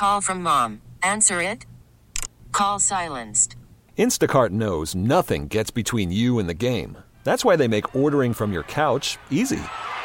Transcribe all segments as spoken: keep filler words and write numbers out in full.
Call from mom. Answer it. Call silenced. Instacart knows nothing gets between you and the game. That's why they make ordering from your couch easy.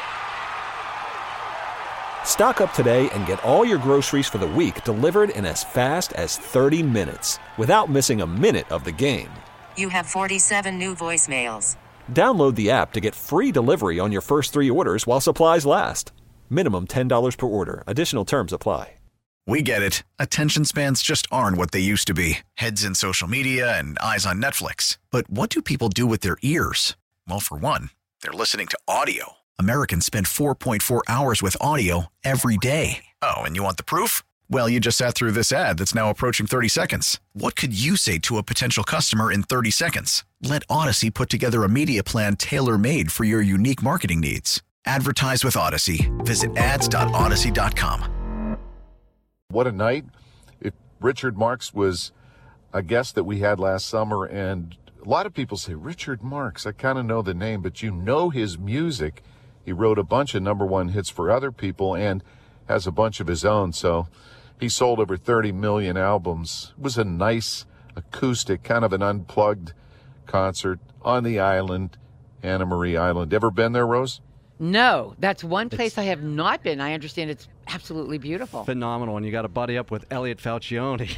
Stock up today and get all your groceries for the week delivered in as fast as thirty minutes without missing a minute of the game. You have forty-seven new voicemails. Download the app to get free delivery on your first three orders while supplies last. Minimum ten dollars per order. Additional terms apply. We get it. Attention spans just aren't what they used to be. Heads in social media and eyes on Netflix. But what do people do with their ears? Well, for one, they're listening to audio. Americans spend four point four hours with audio every day. Oh, and you want the proof? Well, you just sat through this ad that's now approaching thirty seconds. What could you say to a potential customer in thirty seconds? Let Odyssey put together a media plan tailor-made for your unique marketing needs. Advertise with Odyssey. Visit ads dot odyssey dot com. What a night. If Richard Marx was a guest that we had last summer, and a lot of people say, Richard Marx, I kind of know the name, but you know his music. He wrote a bunch of number one hits for other people and has a bunch of his own. So he sold over thirty million albums. It was a nice acoustic, kind of an unplugged concert on the island, Anna Marie Island. Ever been there, Rose? No, that's one place It's- I have not been. I understand it's absolutely beautiful. Phenomenal, and you got to buddy up with Elliot Falcione.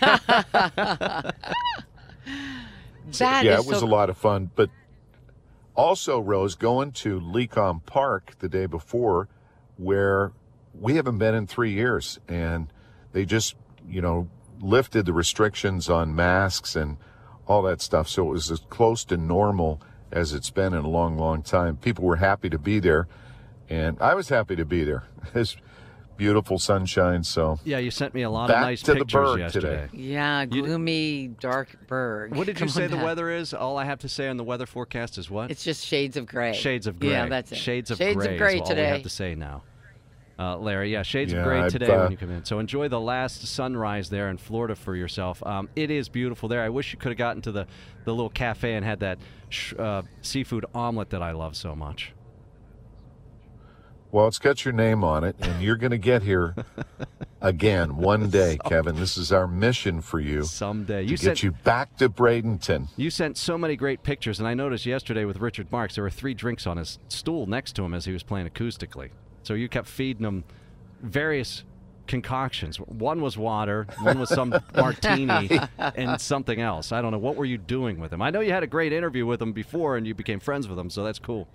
That yeah, is it was so a lot of fun. But also, Rose, going to Lecom Park the day before, where we haven't been in three years, and they just, you know, lifted the restrictions on masks and all that stuff. So it was as close to normal as it's been in a long, long time. People were happy to be there, and I was happy to be there. It's beautiful sunshine, so Yeah, you sent me a lot back of nice to the pictures Berg yesterday. today. Yeah, gloomy, dark berg. What did you Come say on the now. weather is? All I have to say on the weather forecast is what? It's just shades of gray. Shades of gray. Yeah, that's it. Shades of shades gray of gray is all today. we have to say now. Uh, Larry, yeah, shades Yeah, of gray I've, today uh, when you come in. So enjoy the last sunrise there in Florida for yourself. Um, it is beautiful there. I wish you could have gotten to the, the little cafe and had that sh- uh, seafood omelet that I love so much. Well, it's got your name on it, and you're going to get here again one day, Kevin. This is our mission for you. Someday. To You get sent, you back to Bradenton. you sent so many great pictures, and I noticed yesterday with Richard Marx, there were three drinks on his stool next to him as he was playing acoustically. So you kept feeding him various concoctions. One was water, one was some martini, and something else. I don't know. What were you doing with him? I know you had a great interview with him before, and you became friends with him, so that's cool.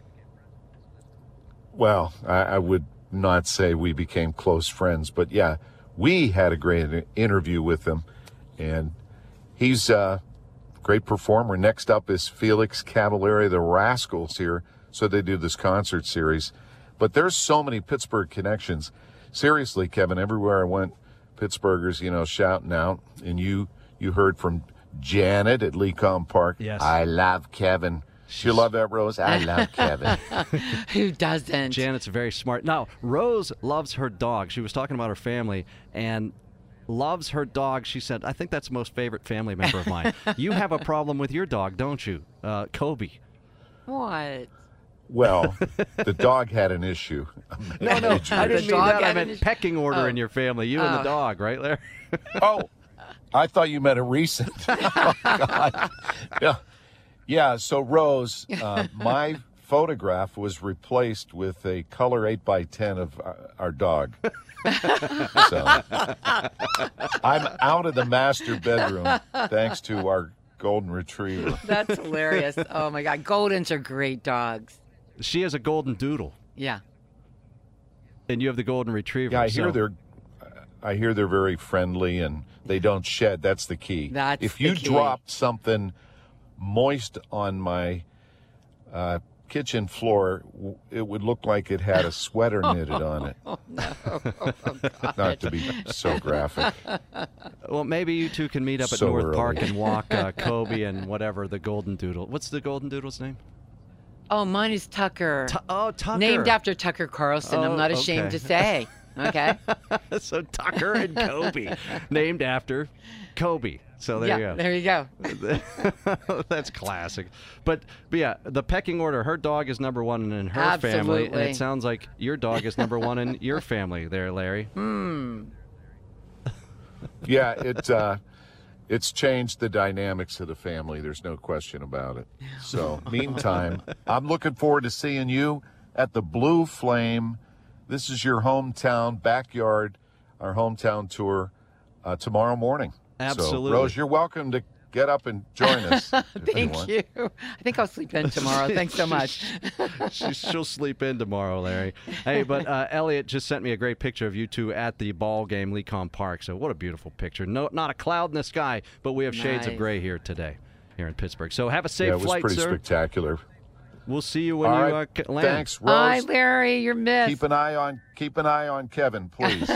Well, I, I would not say we became close friends, but yeah, we had a great interview with him, and he's a great performer. Next up is Felix Cavalieri, the Rascals here, so they do this concert series. But there's so many Pittsburgh connections. Seriously, Kevin, everywhere I went, Pittsburghers, you know, shouting out, and you you heard from Janet at Lecom Park. Yes. I love Kevin. Do you love that, Rose? I love Kevin. Who doesn't? Janet's very smart. Now, Rose loves her dog. She was talking about her family and loves her dog. She said, I think that's the most favorite family member of mine. You have a problem with your dog, don't you? Uh, Kobe. What? Well, the dog had an issue. No, no, I didn't mean dog that. I had meant an- pecking order Oh. in your family. You and the Oh. dog, right, Larry? Oh, I thought you meant a recent. Oh, God. Yeah. Yeah, so Rose, uh, my photograph was replaced with a color eight by ten of our, our dog. So I'm out of the master bedroom thanks to our golden retriever. That's hilarious. Oh, my God. Goldens are great dogs. She has a golden doodle, Yeah. and you have the golden retriever. Yeah, I hear so- they're I hear they're very friendly and they don't shed. That's the key. That's if the you key. dropped something moist on my uh, kitchen floor, w- it would look like it had a sweater knitted on it. Oh, no. Oh, God. Not to be so graphic. Well, maybe you two can meet up at So North early. Park and walk uh, Kobe and whatever, the golden doodle. What's the golden doodle's name? Oh, mine is Tucker. Tu- oh, Tucker. Named after Tucker Carlson. Oh, I'm not ashamed okay. to say. Okay. So Tucker and Kobe, named after Kobe. So there yeah, you there you go. go. That's classic. But, but yeah, the pecking order. Her dog is number one in her family, and Absolutely. it sounds like your dog is number one in your family. There, Larry. Hmm. Yeah, it uh, it's changed the dynamics of the family. There's no question about it. So, meantime, I'm looking forward to seeing you at the Blue Flame. This is your hometown backyard, our hometown tour uh, tomorrow morning. Absolutely. So, Rose, you're welcome to get up and join us. Thank you, you. I think I'll sleep in tomorrow. Thanks so much. she, she'll sleep in tomorrow, Larry. Hey, but uh, Elliot just sent me a great picture of you two at the ball game, Lecom Park. So what a beautiful picture. No, not a cloud in the sky, but we have shades Nice. of gray here today, here in Pittsburgh. So have a safe Yeah, it was flight, pretty sir. spectacular. We'll see you when All you right. uh, c- land. Thanks, Rose. Bye, Larry. You're missed. Keep an eye on keep an eye on Kevin, please.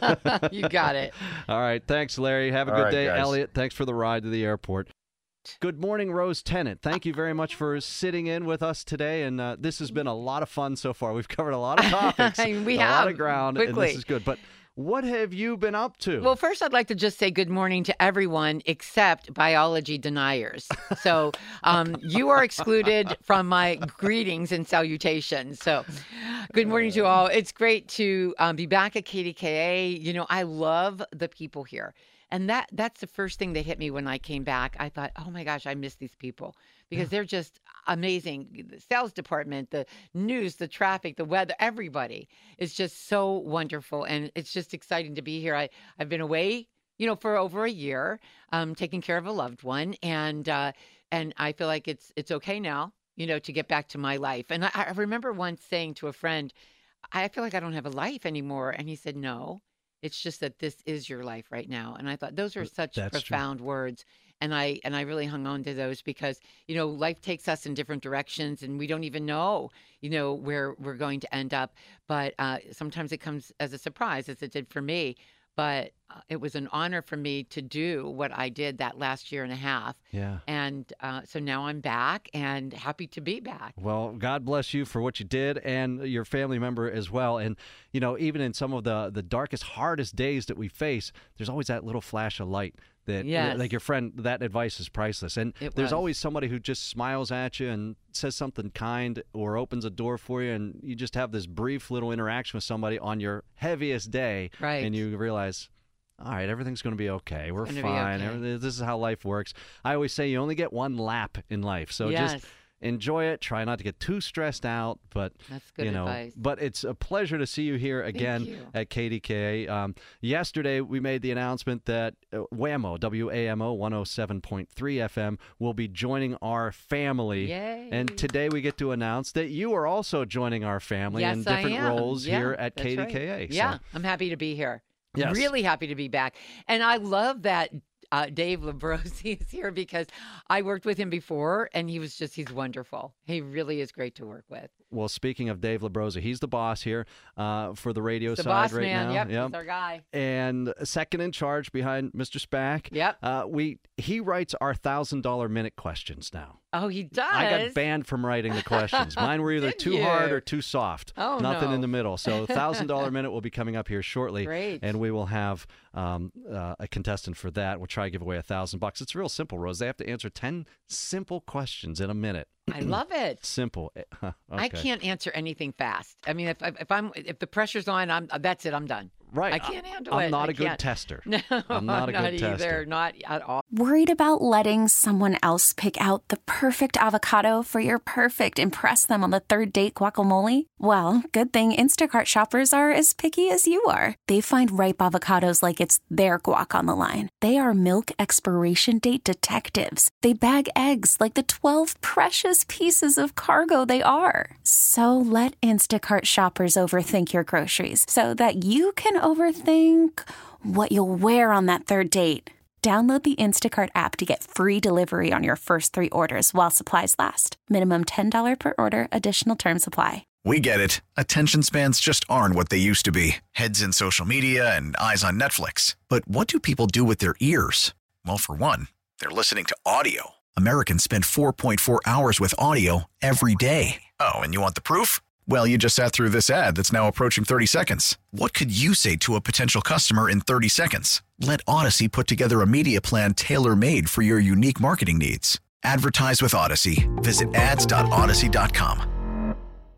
You got it. All right. Thanks, Larry. Have a All good right, day, guys. Elliot. Thanks for the ride to the airport. Good morning, Rose Tennant. Thank you very much for sitting in with us today. And uh, this has been a lot of fun so far. We've covered a lot of topics, We a lot have, of ground, and quickly. this is good. But what have you been up to? Well, first, I'd like to just say good morning to everyone except biology deniers. So um, you are excluded from my greetings and salutations. So good morning to all. It's great to um, be back at K D K A. You know, I love the people here. And that that's the first thing that hit me when I came back. I thought, oh, my gosh, I miss these people because they're just amazing. The sales department, the news, the traffic, the weather, everybody is just so wonderful. And it's just exciting to be here. I, I've been away, you know, for over a year, um, taking care of a loved one. And uh, and I feel like it's it's okay now, you know, to get back to my life. And I, I remember once saying to a friend, I feel like I don't have a life anymore. And he said, no. It's just that this is your life right now. And I thought those are such That's profound words. And I and I really hung on to those because, you know, life takes us in different directions and we don't even know, you know, where we're going to end up. But uh, sometimes it comes as a surprise, as it did for me. But uh, it was an honor for me to do what I did that last year and a half. Yeah. And uh, so now I'm back and happy to be back. Well, God bless you for what you did and your family member as well. And, you know, even in some of the, the darkest, hardest days that we face, there's always that little flash of light that, Yes. like your friend, that advice is priceless. And It there's was. always somebody who just smiles at you and says something kind or opens a door for you. And you just have this brief little interaction with somebody on your heaviest day. Right. And you realize, all right, everything's going to be okay. We're gonna be fine. okay. Everything- This is how life works. I always say you only get one lap in life. So Yes. just enjoy it. Try not to get too stressed out. But, That's good you know, advice. but it's a pleasure to see you here again you. at K D K A. Um, yesterday, we made the announcement that uh, WAMO, W A M O, one oh seven point three F M, will be joining our family. Yay. And today we get to announce that you are also joining our family Yes, in different I am. roles Yeah, here at that's K D K A. right. So- Yeah, I'm happy to be here. Yes. Really happy to be back. And I love that uh, Dave Labrosi is here because I worked with him before and he was just, he's wonderful. He really is great to work with. Well, speaking of Dave Labrosa, he's the boss here uh, for the radio He's the side boss right man. now. Yep, he's our guy. And second in charge behind Mister Spack. Yep. Uh, we he writes our thousand dollar minute questions now. Oh, he does? I got banned from writing the questions. Mine were either Did too hard you? or too soft. Oh, Nothing no. in the middle. So thousand dollar minute will be coming up here shortly. Great. And we will have um, uh, a contestant for that. We'll try to give away a thousand bucks. It's real simple, Rose. They have to answer ten simple questions in a minute. I love it. Simple. Huh, I okay. can't answer anything fast. I mean, if, if, if I'm if the pressure's on, I'm that's it. I'm done. Right. I can't handle I'm it. not I a good can't. tester. No, I'm not a good either. tester. Not at all. Worried about letting someone else pick out the perfect avocado for your perfect impress them on the third date guacamole? Well, good thing Instacart shoppers are as picky as you are. They find ripe avocados like it's their guac on the line. They are milk expiration date detectives. They bag eggs like the twelve precious pieces of cargo they are. So let Instacart shoppers overthink your groceries so that you can overthink what you'll wear on that third date. Download the Instacart app to get free delivery on your first three orders while supplies last. Minimum ten dollars per order. Additional terms apply. We get it. Attention spans just aren't what they used to be. Heads in social media and eyes on Netflix. But what do people do with their ears? Well, for one, they're listening to audio. Americans spend four point four hours with audio every day. Oh, and you want the proof? Well, you just sat through this ad that's now approaching thirty seconds. What could you say to a potential customer in thirty seconds? Let Odyssey put together a media plan tailor-made for your unique marketing needs. Advertise with Odyssey. Visit ads dot odyssey dot com.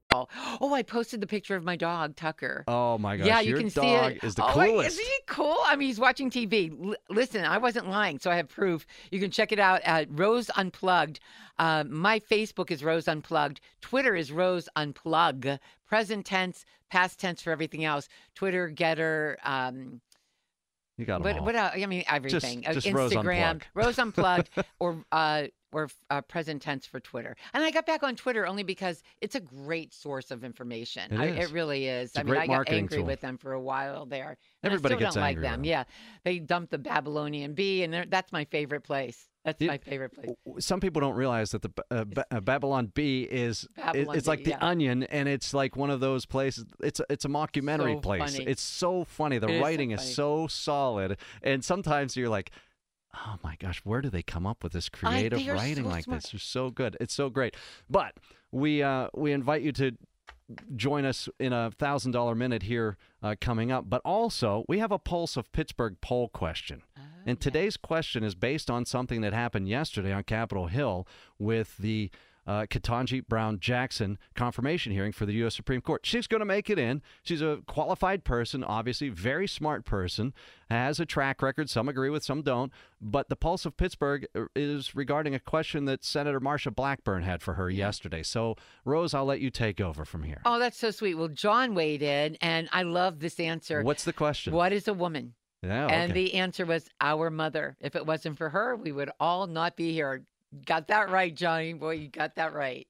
Oh, I posted the picture of my dog, Tucker. Oh, my gosh. Yeah, you Your can see dog it. is the Oh, wait, coolest. isn't he cool? I mean, he's watching T V. L- listen, I wasn't lying, so I have proof. You can check it out at Rose Unplugged. Uh, my Facebook is Rose Unplugged. Twitter is Rose Unplug. Present tense, past tense for everything else. Twitter, Getter, um, You got 'em what, all. what else? I mean, everything. Uh, just Rose Instagram, Unplugged. Rose Unplugged, or uh, or uh, present tense for Twitter. And I got back on Twitter only because it's a great source of information. It I, is. it really is. a I mean, great I got marketing angry tool. with them for a while there. And Everybody I still gets don't like angry with them. them. Yeah, they dumped the Babylonian Bee, and they're- that's my favorite place. That's You- my favorite place. Some people don't realize that the uh, ba- uh, Babylon Bee is it- Babylon it's like Bee, the yeah. Onion, and it's like one of those places. It's a, it's a mockumentary So place. funny. It's so funny. The It is so writing is funny. so solid, and sometimes you're like, oh my gosh, where do they come up with this I- creative they are writing so like smart. this? It's so good. It's so great. But we uh, we invite you to join us in a thousand dollar minute here uh, coming up. But also, we have a Pulse of Pittsburgh poll question. And today's question is based on something that happened yesterday on Capitol Hill with the uh, Ketanji Brown Jackson confirmation hearing for the U S Supreme Court. She's going to make it in. She's a qualified person, obviously, very smart person, has a track record. Some agree with, some don't. But the Pulse of Pittsburgh is regarding a question that Senator Marsha Blackburn had for her yesterday. So, Rose, I'll let you take over from here. Oh, that's so sweet. Well, John weighed in, and I love this answer. What's the question? What is a woman? Yeah, And okay. the answer was our mother. If it wasn't for her, we would all not be here. Got that right, Johnny. Boy, you got that right.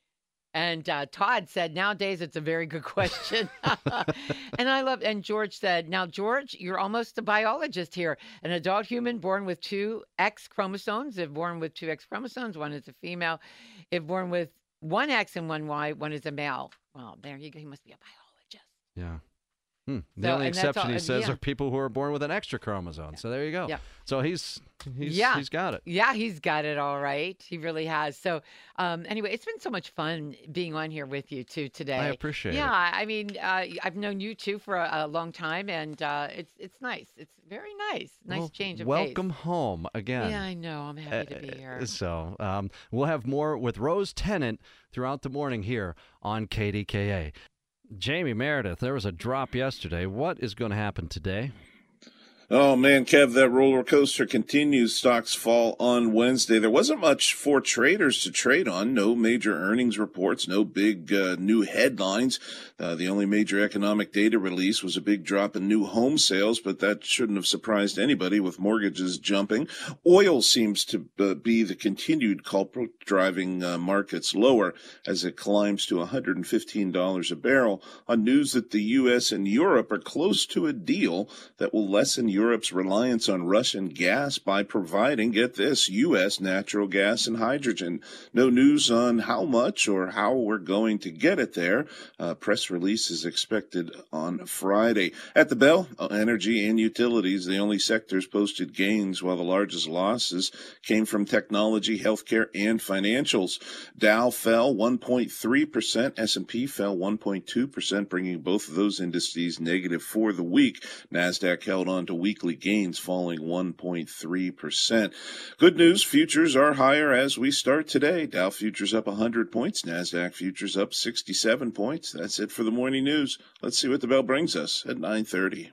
And uh, Todd said, nowadays it's a very good question. And I love, and George said, now, George, you're almost a biologist here. An adult human born with two X chromosomes. If born with two X chromosomes, one is a female. If born with one X and one Y, one is a male. Well, there you go. He must be a biologist. Yeah. Hmm. The So- only and that's exception all- he says yeah. are people who are born with an extra chromosome. So there you go. Yeah. So he's he's Yeah. he's got it. Yeah, he's got it all right. He really has. So, um, anyway, it's been so much fun being on here with you too today. I appreciate yeah, it. I mean, uh, I've known you too for a, a long time, and uh, it's it's nice. It's very nice. Nice Well, change of welcome pace. home again. Yeah, I know. I'm happy to be here. Uh, So um, we'll have more with Rose Tennant throughout the morning here on K D K A. Jamie Meredith, there was a drop yesterday. What is going to happen today? Oh, man, Kev, that roller coaster continues. Stocks fall on Wednesday. There wasn't much for traders to trade on. No major earnings reports, no big uh, new headlines. Uh, the only major economic data release was a big drop in new home sales, but that shouldn't have surprised anybody with mortgages jumping. Oil seems to uh, be the continued culprit, driving uh, markets lower as it climbs to one hundred fifteen dollars a barrel on news that the U S and Europe are close to a deal that will lessen Europe's reliance on Russian gas by providing, get this, U S natural gas and hydrogen. No news on how much or how we're going to get it there. Uh, press release is expected on Friday. At the bell, energy and utilities, the only sectors posted gains, while the largest losses came from technology, healthcare, and financials. Dow fell one point three percent, S and P fell one point two percent, bringing both of those indices negative for the week. NASDAQ held on to weekly gains, falling one point three percent. Good news, futures are higher as we start today. Dow futures up one hundred points, NASDAQ futures up sixty-seven points. That's it for the morning news. Let's see what the bell brings us at nine thirty.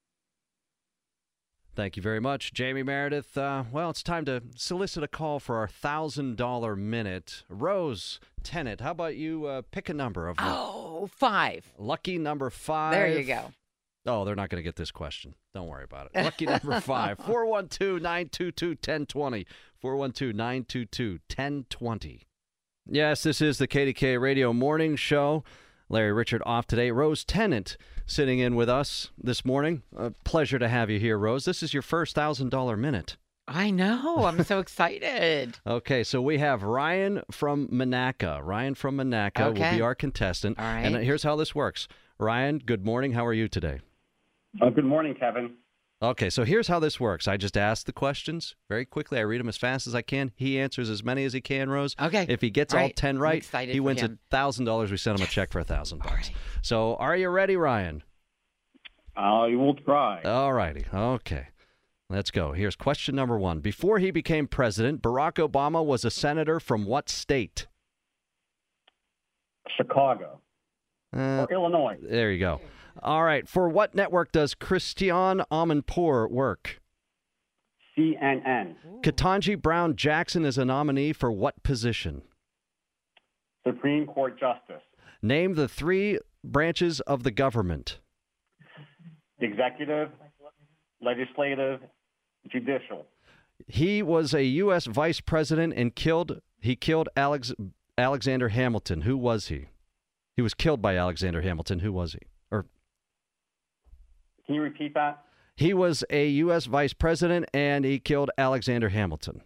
Thank you very much, Jamie Meredith. Uh, well, it's time to solicit a call for our one thousand dollar minute. Rose Tennant, how about you uh, pick a number of Oh, five. lucky number five? There you go. Oh, they're not going to get this question. Don't worry about it. Lucky number five, four one two, nine two two, one zero two zero, four one two, nine two two, one zero two zero. Yes, this is the K D K Radio Morning Show. Larry Richard off today. Rose Tennant sitting in with us this morning. A pleasure to have you here, Rose. This is your first one thousand dollar minute. I know. I'm so excited. Okay, so we have Ryan from Monaca. Ryan from Monaca will Okay. be our contestant. All right. And here's how this works. Ryan, good morning. How are you today? Uh, good morning, Kevin. Okay, so here's how this works. I just ask the questions very quickly. I read them as fast as I can. He answers as many as he can, Rose. Okay. If he gets All all right. ten I'm right, excited he for wins a him. one thousand dollars. We send him a check for one thousand All bucks. right. So are you ready, Ryan? I will try. All righty. Okay. Let's go. Here's question number one. Before he became president, Barack Obama was a senator from what state? Chicago. Uh, Or Illinois. there you go. All right. For what network does Christiane Amanpour work? C N N. Ketanji Brown Jackson is a nominee for what position? Supreme Court Justice. Name the three branches of the government. Executive, legislative, judicial. He was a U S vice president and killed. He killed Alex, Alexander Hamilton. Who was he? He was killed by Alexander Hamilton. Who was he? Or Can you repeat that? he was a U S vice president and he killed Alexander Hamilton.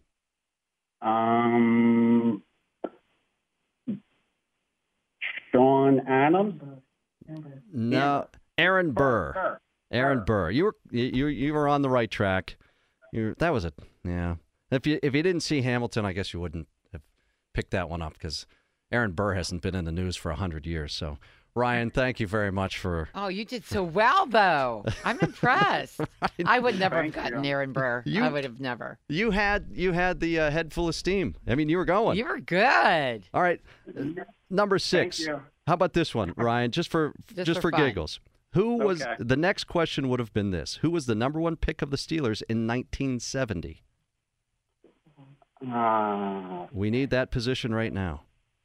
Um, Sean Adams. No, Aaron Burr. Burr. Aaron Burr. You were you you were on the right track. You that was it. Yeah. If you if you didn't see Hamilton, I guess you wouldn't have picked that one up because Aaron Burr hasn't been in the news for a hundred years. So, Ryan, thank you very much for. Oh, you did so well, though. I'm impressed. Ryan, I would never have Thank gotten you. Aaron Burr. You- I would have never. You had you had the uh, head full of steam. I mean, you were going. You were good. All right, number six. you. How about this one, Ryan? Just for Just just, for for, fun. giggles. Who was Okay. the next question would have been this? Who was the number one pick of the Steelers in nineteen seventy? Uh, We need that position right now.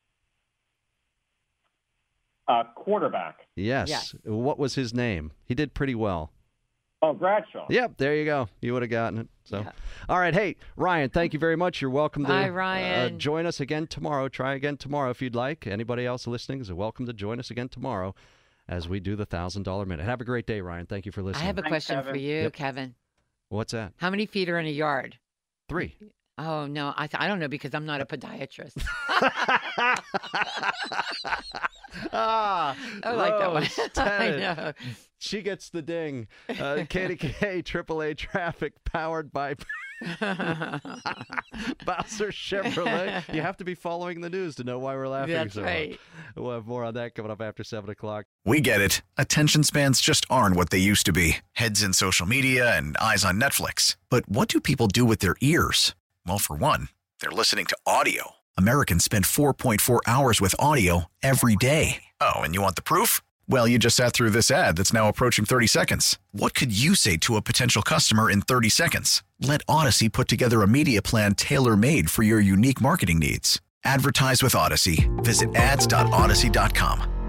uh, quarterback. Yes. Yes. What was his name? He did pretty well. Oh, Bradshaw. Yep, there you go. You would have gotten it. So, Yeah. all right. Hey, Ryan, thank you very much. You're welcome to Bye, Uh, Ryan. join us again tomorrow. Try again tomorrow if you'd like. Anybody else listening is welcome to join us again tomorrow as we do the one thousand dollar minute. Have a great day, Ryan. Thank you for I listening. have a Thanks, question for Kevin. you, Yep. Kevin. What's that? How many feet are in a yard? Three. Oh, no. I, th- I don't know because I'm not a podiatrist. ah, I like that one. Rose I Tennant. know. She gets the ding. Uh, K D K triple A traffic powered by Bowser Chevrolet. You have to be following the news to know why we're laughing That's so right. much. We'll have more on that coming up after seven o'clock. We get it. Attention spans just aren't what they used to be. Heads in social media and eyes on Netflix. But what do people do with their ears? Well, for one, they're listening to audio. Americans spend four point four hours with audio every day. Oh, and you want the proof? Well, you just sat through this ad that's now approaching thirty seconds. What could you say to a potential customer in thirty seconds? Let Odyssey put together a media plan tailor-made for your unique marketing needs. Advertise with Odyssey. Visit ads dot odyssey dot com.